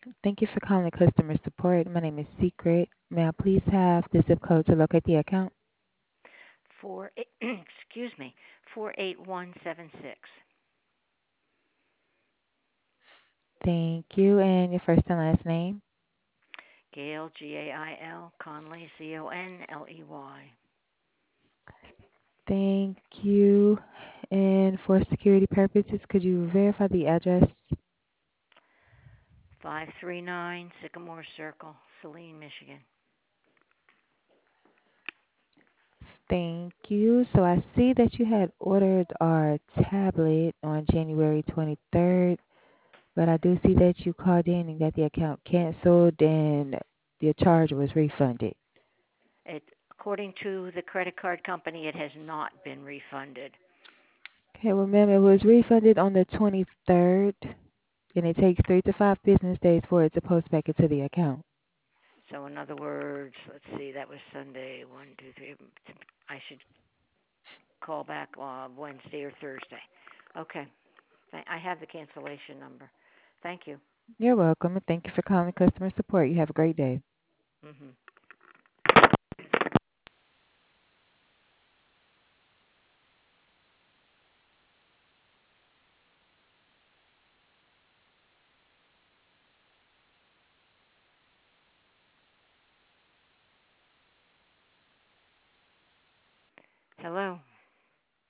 Thank you for calling customer support. My name is Secret. May I please have the zip code to locate the account? Four eight, excuse me, 48176. Thank you. And your first and last name? Gail, Gail, Conley, Conley. Thank you. And for security purposes, could you verify the address? 539 Sycamore Circle, Saline, Michigan. Thank you. So I see that you had ordered our tablet on January 23rd, but I do see that you called in and got the account canceled and your charge was refunded. It, according to the credit card company, it has not been refunded. Okay, well, ma'am, it was refunded on the 23rd, and it takes 3 to 5 business days for it to post back into the account. So, in other words, let's see, that was Sunday, one, two, three. I should call back Wednesday or Thursday. Okay. I have the cancellation number. Thank you. You're welcome, and thank you for calling customer support. You have a great day. Mhm. Hello.